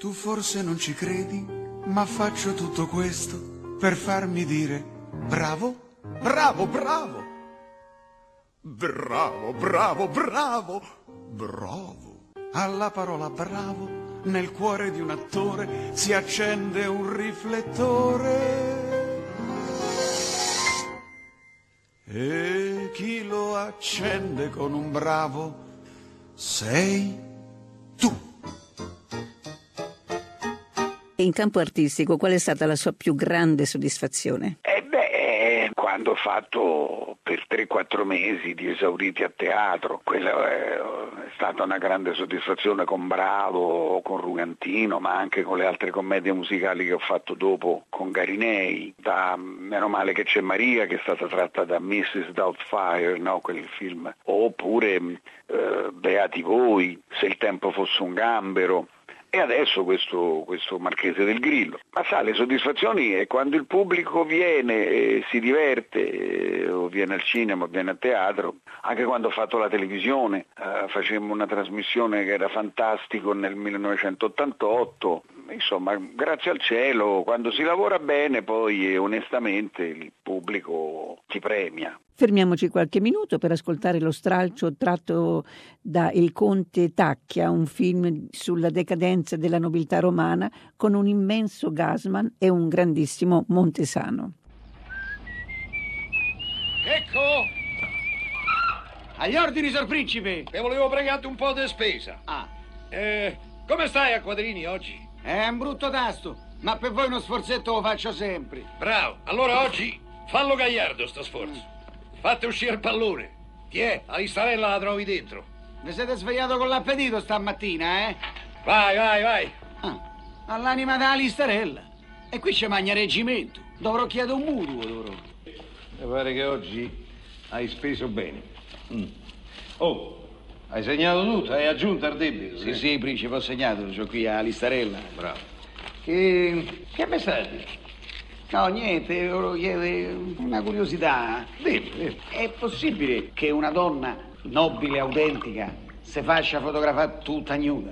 Tu forse non ci credi, ma faccio tutto questo per farmi dire bravo, bravo, bravo. Bravo, bravo, bravo, bravo. Alla parola bravo, nel cuore di un attore si accende un riflettore. E chi lo accende con un bravo sei tu. E in campo artistico, qual è stata la sua più grande soddisfazione? Quando ho fatto per 3-4 mesi di esauriti a teatro, quella è stata una grande soddisfazione con Bravo, con Rugantino, ma anche con le altre commedie musicali che ho fatto dopo con Garinei, da Meno male che c'è Maria, che è stata tratta da Mrs. Doubtfire, no? Quel film, oppure Beati voi, Se il tempo fosse un gambero. E adesso questo Marchese del Grillo. Ma sa, le soddisfazioni è quando il pubblico viene e si diverte, o viene al cinema o viene a teatro, anche quando ho fatto la televisione, facemmo una trasmissione che era fantastico nel 1988, insomma, grazie al cielo, quando si lavora bene poi onestamente il pubblico ti premia. Fermiamoci qualche minuto per ascoltare lo stralcio tratto da Il Conte Tacchia, un film sulla decadenza della nobiltà romana con un immenso Gassman e un grandissimo Montesano. Ecco! Agli ordini, Sor Principe! Te volevo pregare un po' di spesa. Ah. Come stai a quadrini oggi? È un brutto tasto, ma per voi uno sforzetto lo faccio sempre. Bravo, allora oggi fallo gagliardo sto sforzo. Fate uscire il pallone. Chi è? La listarella la trovi dentro. Vi siete svegliato con l'appetito stamattina, eh? Vai. Ah, all'anima della listarella. E qui ci mangia reggimento. Dovrò chiedere un mutuo, dovrò. Mi pare che oggi hai speso bene. Oh, hai segnato tutto? Hai aggiunto al debito? Sì, principe, ho segnato. C'ho qui a listarella. Bravo. Che mi stai a dire? No, niente, volevo chiedere una curiosità. Dimmi. È possibile che una donna nobile, autentica, si faccia fotografare tutta nuda?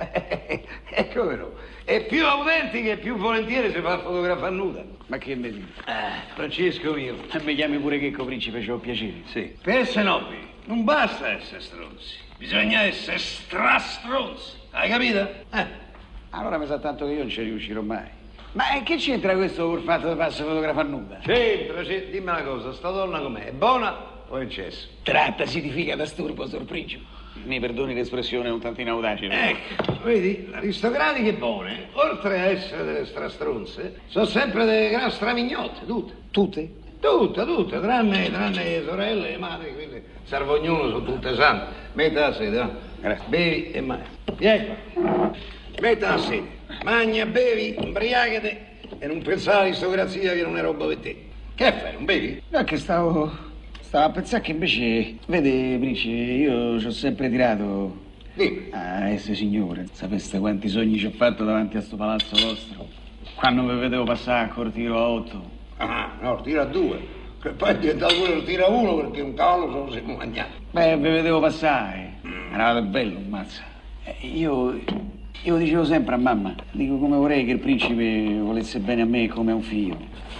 Ecco vero. E più autentica e più volentieri si fa fotografare nuda. Ma che mi dici? Francesco mio. Mi chiami pure Checco, principe, c'ho piacere. Sì. Per essere nobili non basta essere stronzi. Bisogna essere strastronzi. Hai capito? Allora mi sa tanto che io non ci riuscirò mai. Ma che c'entra questo col fatto di farsi fotografare nuda? C'entra. Dimmi una cosa, sta donna com'è? È buona o è eccesso? Trattasi di figa da sturbo, Sor Principe. Mi perdoni l'espressione un tantino audace. Ecco, vedi, aristocratiche buone, oltre a essere delle strastronze, sono sempre delle gran stramignotte, tutte. Tutte? Tutte, tranne le sorelle, le madri, quelle servognuno sono tutte sante. Metti la sede, no? Grazie. Bevi e mangi. Vieni qua. Metti la sede. Magna, bevi, imbriachete e non pensare all'aristocrazia che non è roba per te. Che fai, non bevi? No, è che stavo a pensare che invece, vede, principe, io ci ho sempre tirato Dimmi. a essere signore. Sapeste quanti sogni ci ho fatto davanti a sto palazzo vostro? Quando mi vedevo passare col tiro a 8. Ah, no, tira a 2. Che poi è diventato pure il tiro a 1 perché un cavallo se lo siamo mangiato. Beh, vi vedevo passare. Eravate bello, mazza. Io dicevo sempre a mamma, dico come vorrei che il principe volesse bene a me come a un figlio.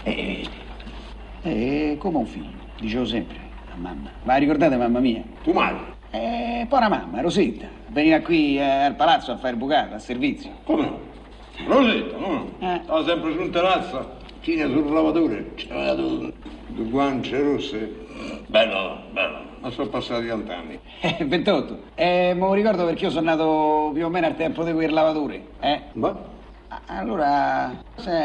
Come a un figlio, dicevo sempre a mamma. Ma ricordate mamma mia? Tu madre? Poi la mamma, Rosetta, veniva qui al palazzo a fare bucata, a servizio. Come no? Rosetta, no? Stava sempre su un terrazzo, china sul lavatore, c'era due guance rosse. Bello. Ma sono passati tanti anni. 28. Me lo ricordo perché io sono nato più o meno al tempo di quel lavatore, Ma? Allora,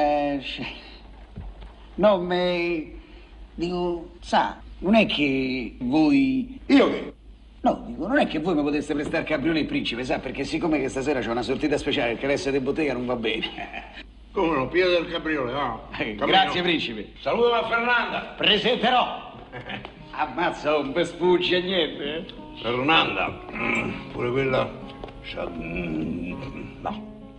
no, dico, sa, non è che voi... Io che? No, dico, non è che voi mi poteste prestare il cabriolè, principe, sa, perché siccome che stasera c'è una sortita speciale, il caresse di bottega non va bene. Come no? Piede del cabriole, no? Grazie, principe. Saluta a Fernanda. Presenterò. Ammazza, un per sfuggi e niente, Fernanda. Pure quella... No.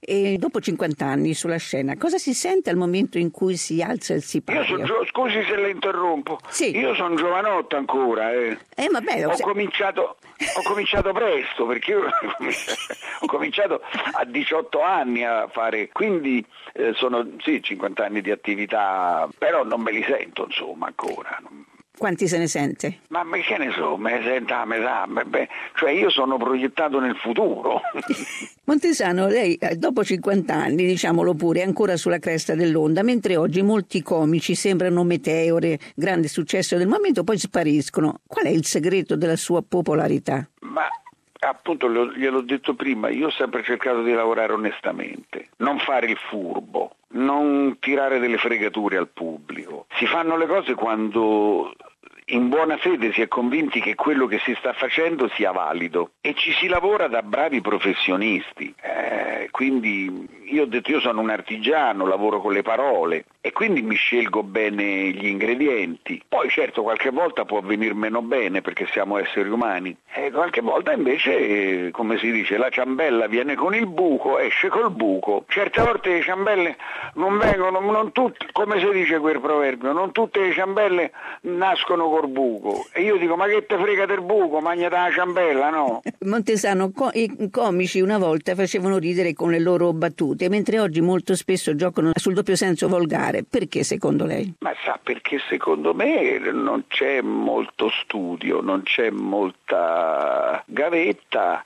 E dopo 50 anni sulla scena, cosa si sente al momento in cui si alza il sipario? Scusi se le interrompo. Sì. Io sono giovanotto ancora. Vabbè, Ho cominciato presto, perché io ho cominciato a 18 anni a fare, quindi sono 50 anni di attività, però non me li sento insomma ancora. Quanti se ne sente? Ma che ne so, me ne sento a metà, cioè io sono proiettato nel futuro. Montesano, lei dopo 50 anni, diciamolo pure, è ancora sulla cresta dell'onda, mentre oggi molti comici sembrano meteore, grande successo del momento, poi spariscono. Qual è il segreto della sua popolarità? Ma appunto gliel'ho detto prima, io ho sempre cercato di lavorare onestamente, non fare il furbo, non tirare delle fregature al pubblico. Si fanno le cose quando in buona fede si è convinti che quello che si sta facendo sia valido e ci si lavora da bravi professionisti. Quindi io ho detto, io sono un artigiano, lavoro con le parole e quindi mi scelgo bene gli ingredienti. Poi certo qualche volta può venir meno bene perché siamo esseri umani e qualche volta invece, come si dice, la ciambella viene con il buco, esce col buco. Certe volte le ciambelle non vengono, non tutte, come si dice quel proverbio, non tutte le ciambelle nascono col buco. E io dico, ma che te frega del buco, magnata la ciambella, no? Montesano, i comici una volta facevano ridere con le loro battute, mentre oggi molto spesso giocano sul doppio senso volgare. Perché secondo lei? Ma sa, perché secondo me non c'è molto studio, non c'è molta gavetta,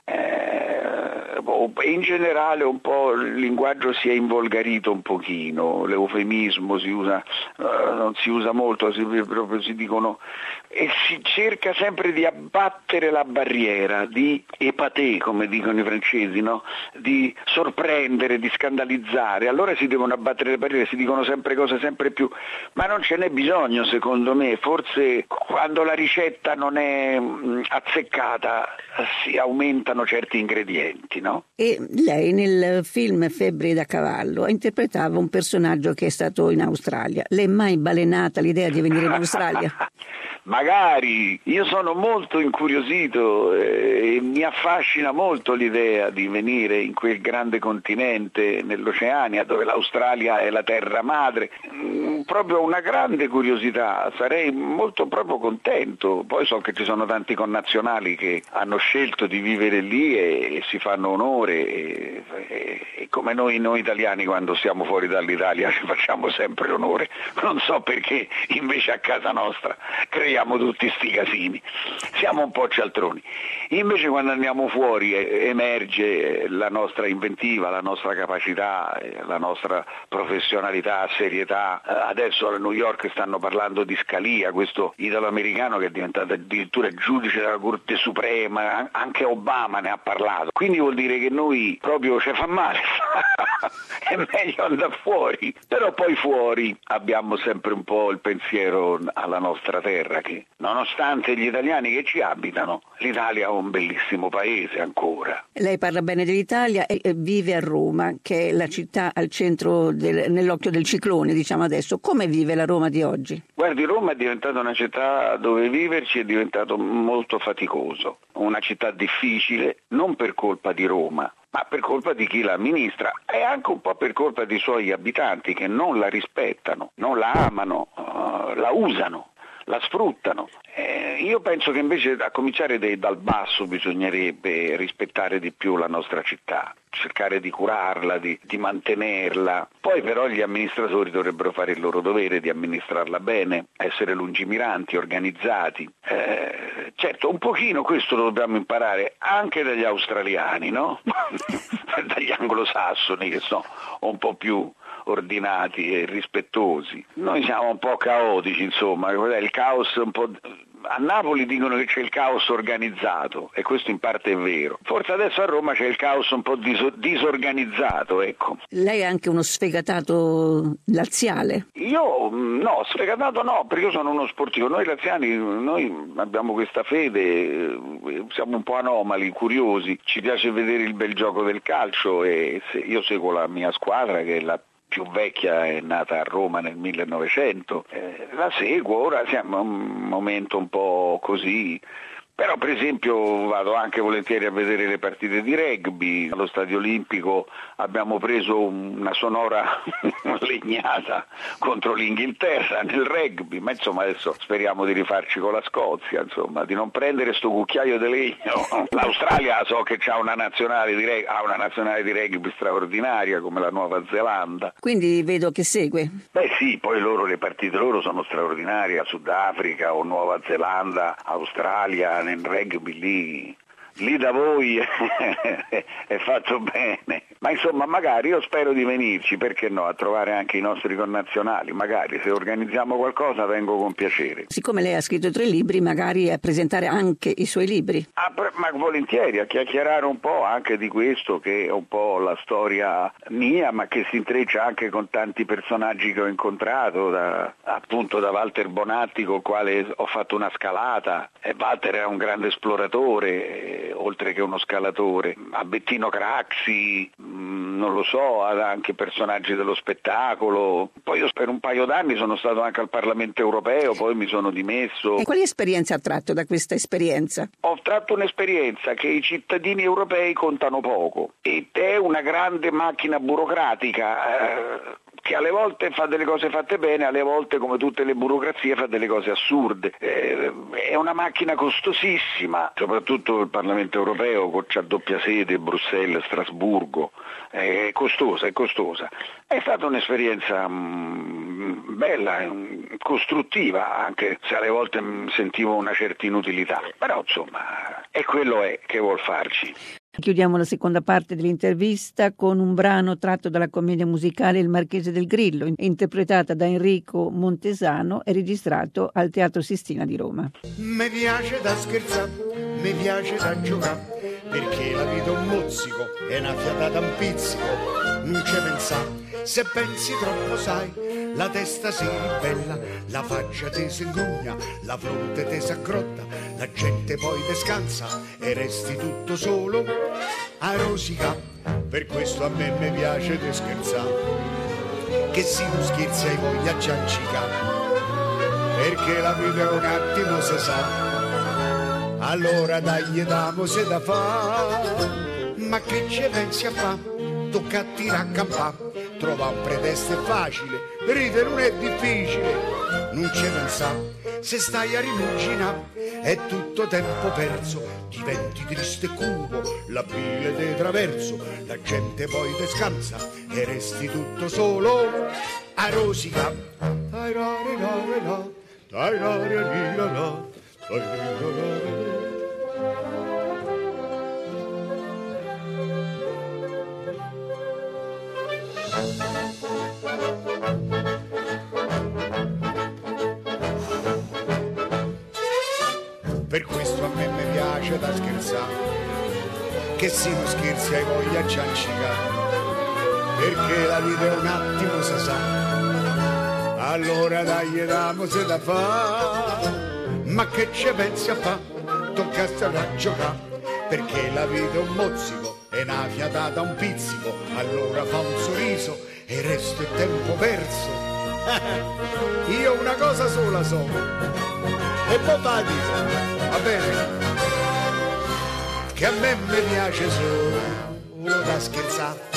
in generale un po' il linguaggio si è involgarito un pochino, l'eufemismo si usa, non si usa molto, proprio si dicono, e si cerca sempre di abbattere la barriera, di épater, come dicono i francesi, no? Di sorprendere, di scandalizzare. Allora si devono abbattere le barriere, si dicono sempre cose sempre più, ma non ce n'è bisogno secondo me. Forse quando la ricetta non è azzeccata si aumentano certi ingredienti, no? E lei nel film Febbre da cavallo interpretava un personaggio che è stato in Australia. Le è mai balenata l'idea di venire in Australia? Magari, io sono molto incuriosito e mi affascina molto l'idea di venire in quel grande continente nell'Oceania dove l'Australia è la terra madre, proprio una grande curiosità, sarei molto proprio contento. Poi so che ci sono tanti connazionali che hanno scelto di vivere lì e si fanno onore e come noi italiani quando siamo fuori dall'Italia ci facciamo sempre onore, non so perché invece a casa nostra creiamo tutti sti casini, siamo un po' cialtroni. Invece quando andiamo fuori emerge la nostra inventiva, la nostra capacità, la nostra professionalità, serietà. Adesso a New York stanno parlando di Scalia, questo italo-americano che è diventato addirittura giudice della Corte Suprema, anche Obama ne ha parlato. Quindi vuol dire che noi proprio ci fa male, è meglio andare fuori. Però poi fuori abbiamo sempre un po' il pensiero alla nostra terra, che nonostante gli italiani che ci abitano, l'Italia è un bellissimo paese ancora. Lei parla bene dell'Italia e vive a Roma, che è la città al centro nell'occhio del ciclone, diciamo adesso. Come vive la Roma di oggi? Guardi, Roma è diventata una città dove viverci è diventato molto faticoso, una città difficile, non per colpa di Roma, ma per colpa di chi la amministra e anche un po' per colpa dei suoi abitanti che non la rispettano, non la amano, la usano, la sfruttano. Io penso che invece a cominciare dal basso bisognerebbe rispettare di più la nostra città, cercare di curarla, di mantenerla. Poi però gli amministratori dovrebbero fare il loro dovere di amministrarla bene, essere lungimiranti, organizzati. Certo, un pochino questo lo dobbiamo imparare anche dagli australiani, no? Dagli anglosassoni che sono un po' più ordinati e rispettosi. Noi siamo un po' caotici, insomma, il caos un po'. A Napoli dicono che c'è il caos organizzato e questo in parte è vero. Forse adesso a Roma c'è il caos un po' disorganizzato, ecco. Lei è anche uno sfegatato laziale? Io no, sfegatato no, perché io sono uno sportivo. Noi laziali, noi abbiamo questa fede, siamo un po' anomali, curiosi, ci piace vedere il bel gioco del calcio e io seguo la mia squadra che è la più vecchia, è nata a Roma nel 1900, la seguo, ora siamo in un momento un po' così, Però per esempio vado anche volentieri a vedere le partite di rugby. Allo Stadio Olimpico abbiamo preso una sonora legnata contro l'Inghilterra nel rugby, ma insomma adesso speriamo di rifarci con la Scozia, insomma, di non prendere sto cucchiaio di legno. L'Australia so che ha una nazionale di rugby straordinaria come la Nuova Zelanda. Quindi vedo che segue. Beh sì, poi le partite loro sono straordinarie, Sudafrica o Nuova Zelanda, Australia, nel rugby lì da voi è fatto bene, ma insomma magari io spero di venirci, perché no, a trovare anche i nostri connazionali, magari se organizziamo qualcosa vengo con piacere. Siccome lei ha scritto 3 libri, magari a presentare anche i suoi libri. Ma volentieri, a chiacchierare un po' anche di questo che è un po' la storia mia, ma che si intreccia anche con tanti personaggi che ho incontrato, appunto da Walter Bonatti col quale ho fatto una scalata, e Walter è un grande esploratore, oltre che uno scalatore, a Bettino Craxi, non lo so, anche personaggi dello spettacolo. Poi io per un paio d'anni sono stato anche al Parlamento europeo, poi mi sono dimesso. E quali esperienze ha tratto da questa esperienza? Ho tratto un'esperienza che i cittadini europei contano poco ed è una grande macchina burocratica che alle volte fa delle cose fatte bene, alle volte, come tutte le burocrazie, fa delle cose assurde. È una macchina costosissima, soprattutto il Parlamento europeo, c'ha doppia sede, Bruxelles, Strasburgo, è costosa. È stata un'esperienza bella, costruttiva, anche se alle volte sentivo una certa inutilità, però insomma è quello che vuol farci. Chiudiamo la seconda parte dell'intervista con un brano tratto dalla commedia musicale Il Marchese del Grillo, interpretata da Enrico Montesano e registrato al Teatro Sistina di Roma. Mi piace da scherzare, mi piace da giocare, perché la vita è un mozzico e una fiatata un pizzico. Non ci pensare, se pensi troppo sai, la testa si ribella, la faccia ti si ingrugna, la fronte ti si aggrotta, la gente poi ti scansa e resti tutto solo a rosica. Per questo a me mi piace di scherzare, che se non scherzi hai voglia a giancicare, perché la vita è un attimo si sa, allora dagli damo se da fa. Ma che ci pensi a fa? Tocca a tirare a campà, trova un pretesto è facile, ridere non è difficile, non ci pensa, se stai a rimuginare è tutto tempo perso, diventi triste e cupo, la bile te traverso, la gente poi te scansa e resti tutto solo a rosica. Dai ra ra ra ra, dai ra ra ra ra, dai ra ra ra. Per questo a me mi piace da scherzare, che se non scherzi hai voglia a ciancicare, perché la vita è un attimo si sa, allora dai damo se da fa. Ma che ci pensi a fa? Tocca stare a giocare, perché la vita è un mozzico e una fiatata un pizzico, allora fa un sorriso e resta il tempo perso. Io una cosa sola so, e poi va a dire, va bene, che a me mi piace solo da scherzare.